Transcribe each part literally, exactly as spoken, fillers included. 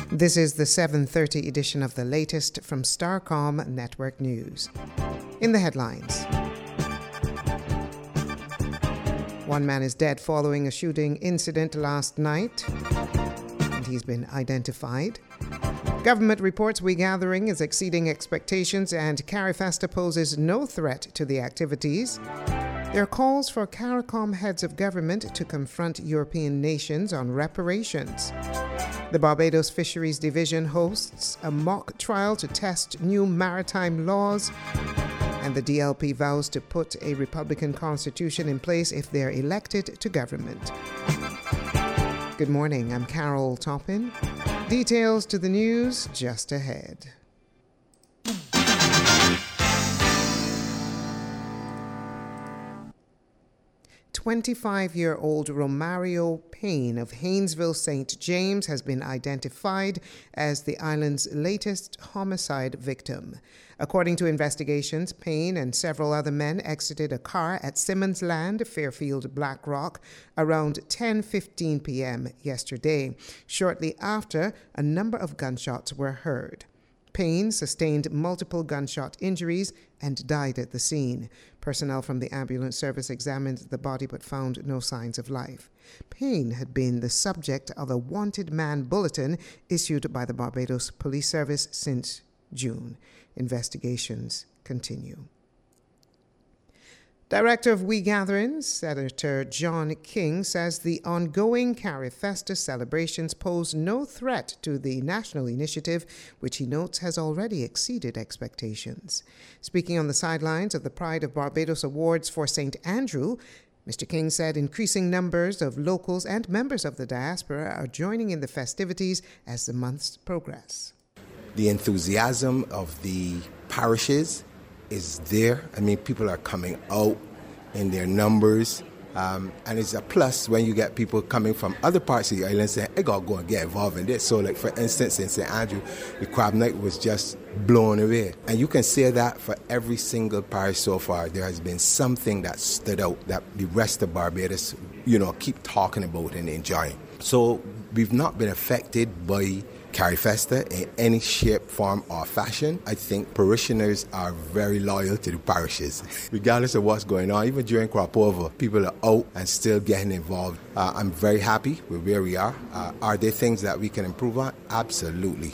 This is the seven thirty edition of the latest from Starcom Network News. In the headlines, one man is dead following a shooting incident last night, and he's been identified. Government reports WeGathering is exceeding expectations and CARIFESTA poses no threat to the activities. There are calls for CARICOM heads of government to confront European nations on reparations. The Barbados Fisheries Division hosts a mock trial to test new maritime laws. And the D L P vows to put a Republican constitution in place if they're elected to government. Good morning, I'm Carol Toppin. Details to the news just ahead. twenty-five-year-old Romario Payne of Haynesville, Saint James has been identified as the island's latest homicide victim. According to investigations, Payne and several other men exited a car at Simmons Land, Fairfield, Black Rock, around ten fifteen p.m. yesterday. Shortly after, a number of gunshots were heard. Payne sustained multiple gunshot injuries and died at the scene. Personnel from the ambulance service examined the body but found no signs of life. Payne had been the subject of a wanted man bulletin issued by the Barbados Police Service since June. Investigations continue. Director of WeGathering, Senator John King, says the ongoing CARIFESTA celebrations pose no threat to the national initiative, which he notes has already exceeded expectations. Speaking on the sidelines of the Pride of Barbados Awards for Saint Andrew, Mister King said increasing numbers of locals and members of the diaspora are joining in the festivities as the months progress. The enthusiasm of the parishes is there. I mean, people are coming out in their numbers. Um, and it's a plus when you get people coming from other parts of the island saying, I gotta go and get involved in this. So like, for instance, in Saint Andrew, the crab night was just blown away. And you can say that for every single parish so far, there has been something that stood out that the rest of Barbados, you know, keep talking about and enjoying. So we've not been affected by CARIFESTA in any shape, form or fashion. I think parishioners are very loyal to the parishes. Regardless of what's going on, even during crop over, people are out and still getting involved. Uh, I'm very happy with where we are. Uh, are there things that we can improve on? Absolutely.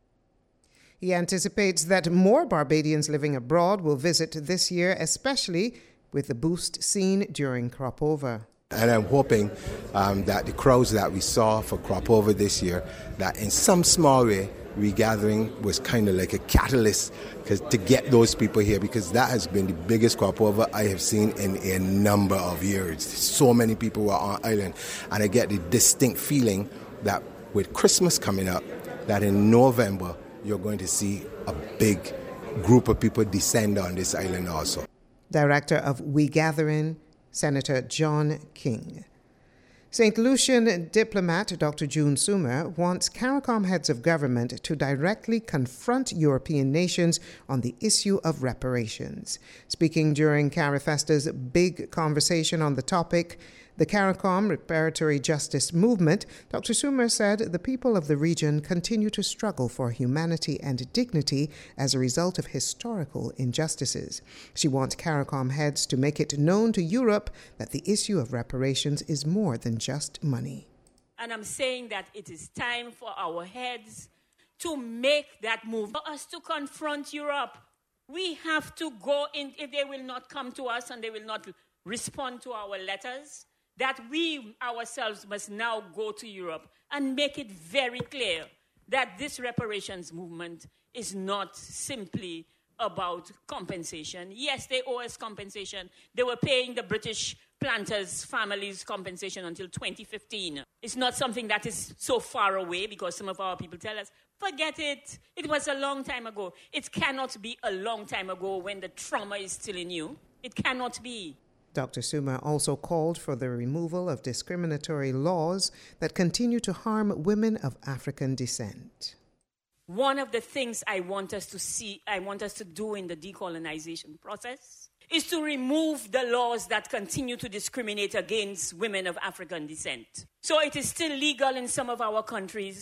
He anticipates that more Barbadians living abroad will visit this year, especially with the boost seen during crop over. And I'm hoping um, that the crowds that we saw for crop over this year, that in some small way, WeGathering was kind of like a catalyst to get those people here, because that has been the biggest crop over I have seen in a number of years. So many people were on island, and I get the distinct feeling that with Christmas coming up, that in November, you're going to see a big group of people descend on this island also. Director of WeGathering, Senator John King. Saint Lucian diplomat Doctor June Soomer wants CARICOM heads of government to directly confront European nations on the issue of reparations. Speaking during CARIFESTA's big conversation on the topic, the CARICOM Reparatory Justice Movement, Doctor Soomer said the people of the region continue to struggle for humanity and dignity as a result of historical injustices. She wants CARICOM heads to make it known to Europe that the issue of reparations is more than just money. And I'm saying that it is time for our heads to make that move, for us to confront Europe. We have to go in, if they will not come to us and they will not respond to our letters, that we ourselves must now go to Europe and make it very clear that this reparations movement is not simply about compensation. Yes, they owe us compensation. They were paying the British planters' families compensation until twenty fifteen. It's not something that is so far away, because some of our people tell us, forget it. It was a long time ago. It cannot be a long time ago when the trauma is still in you. It cannot be. Doctor Soomer also called for the removal of discriminatory laws that continue to harm women of African descent. One of the things I want us to see, I want us to do in the decolonization process is to remove the laws that continue to discriminate against women of African descent. So it is still legal in some of our countries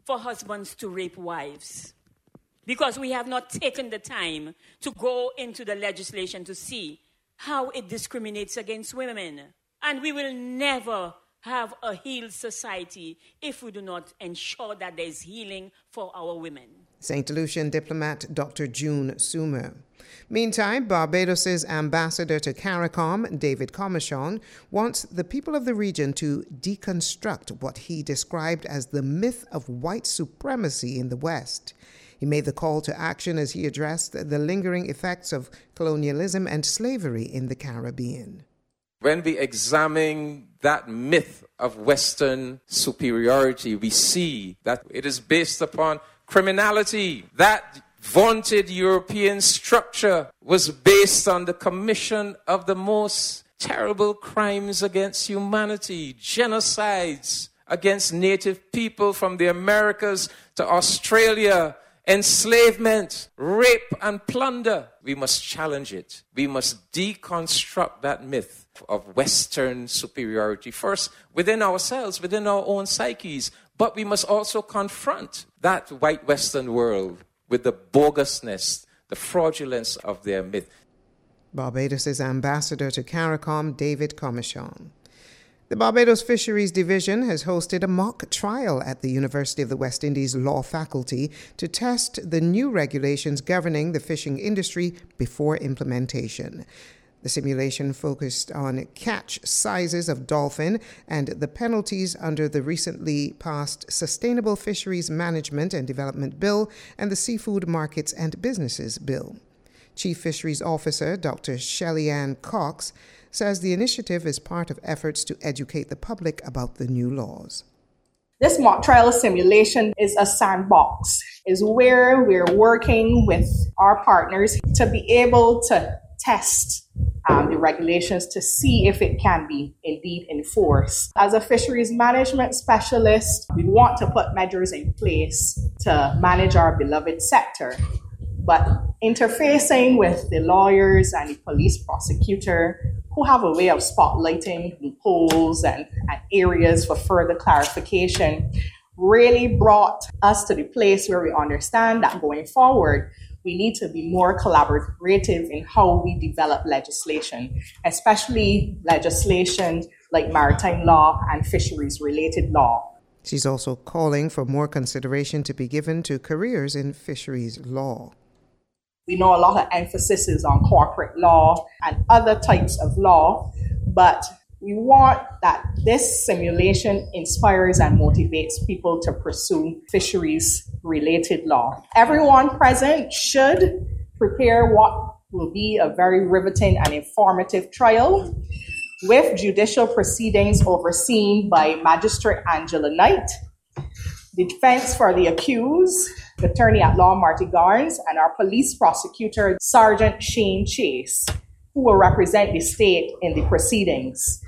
for husbands to rape wives. Because we have not taken the time to go into the legislation to see how it discriminates against women. And we will never have a healed society if we do not ensure that there is healing for our women. Saint Lucian diplomat Doctor June Sumer. Meantime, Barbados' ambassador to CARICOM, David Commichon, wants the people of the region to deconstruct what he described as the myth of white supremacy in the West. He made the call to action as he addressed the lingering effects of colonialism and slavery in the Caribbean. When we examine that myth of Western superiority, we see that it is based upon criminality. That vaunted European structure was based on the commission of the most terrible crimes against humanity, genocides against native people from the Americas to Australia, enslavement, rape, and plunder. We must challenge it. We must deconstruct that myth of Western superiority, first within ourselves, within our own psyches, but we must also confront that white Western world with the bogusness, the fraudulence of their myth. Barbados' ambassador to CARICOM, David Commichon. The Barbados Fisheries Division has hosted a mock trial at the University of the West Indies Law Faculty to test the new regulations governing the fishing industry before implementation. The simulation focused on catch sizes of dolphin and the penalties under the recently passed Sustainable Fisheries Management and Development Bill and the Seafood Markets and Businesses Bill. Chief Fisheries Officer Doctor Shelly-Ann Cox says the initiative is part of efforts to educate the public about the new laws. This mock trial simulation is a sandbox, is where we're working with our partners to be able to test um, the regulations to see if it can be indeed enforced. As a fisheries management specialist, we want to put measures in place to manage our beloved sector. But interfacing with the lawyers and the police prosecutor, who have a way of spotlighting loopholes and, and areas for further clarification, really brought us to the place where we understand that going forward, we need to be more collaborative in how we develop legislation, especially legislation like maritime law and fisheries-related law. She's also calling for more consideration to be given to careers in fisheries law. We know a lot of emphasis is on corporate law and other types of law, but we want that this simulation inspires and motivates people to pursue fisheries-related law. Everyone present should prepare what will be a very riveting and informative trial with judicial proceedings overseen by Magistrate Angela Knight, the defense for the accused, the attorney at law Marty Garnes, and our police prosecutor Sergeant Shane Chase, who will represent the state in the proceedings.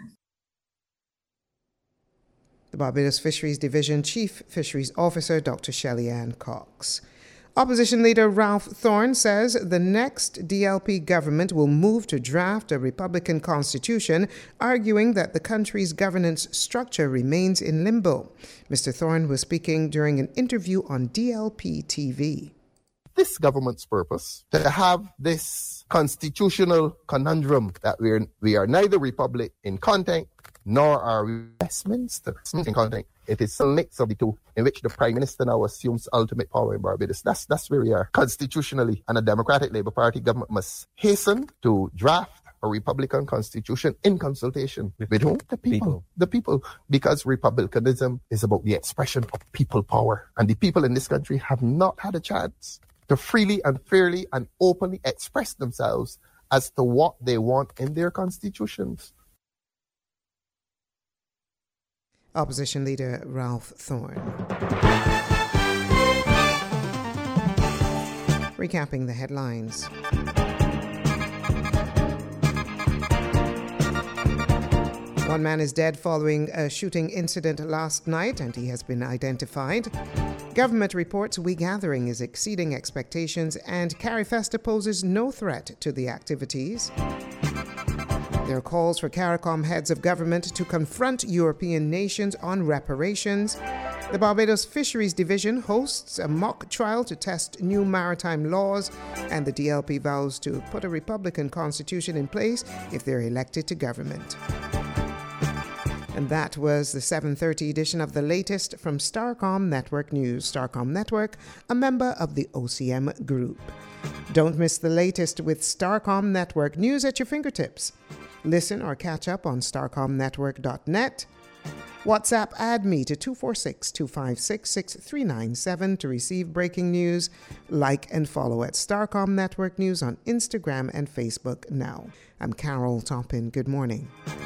The Barbados Fisheries Division Chief Fisheries Officer Doctor Shelly-Ann Cox. Opposition leader Ralph Thorne says the next D L P government will move to draft a Republican constitution, arguing that the country's governance structure remains in limbo. Mister Thorne was speaking during an interview on D L P T V. This government's purpose to have this constitutional conundrum that we are, we are neither republic in content nor are we Westminster in content. It is a mix of the two, in which the Prime Minister now assumes ultimate power in Barbados. That's that's where we are. Constitutionally, and a Democratic Labour Party government must hasten to draft a Republican constitution in consultation with whom? The people. people. The people. Because republicanism is about the expression of people power. And the people in this country have not had a chance to freely and fairly and openly express themselves as to what they want in their constitutions. Opposition leader Ralph Thorne. Recapping the headlines. One man is dead following a shooting incident last night, and he has been identified. Government reports weak gathering is exceeding expectations, and CARIFESTA poses no threat to the activities. There are calls for CARICOM heads of government to confront European nations on reparations. The Barbados Fisheries Division hosts a mock trial to test new maritime laws, and the D L P vows to put a Republican constitution in place if they're elected to government. And that was the seven thirty edition of the latest from Starcom Network News. Starcom Network, a member of the O C M Group. Don't miss the latest with Starcom Network News at your fingertips. Listen or catch up on starcom network dot net. WhatsApp add me to two four six, two five six, six three nine seven to receive breaking news. Like and follow at Starcom Network News on Instagram and Facebook now. I'm Carol Toppin. Good morning.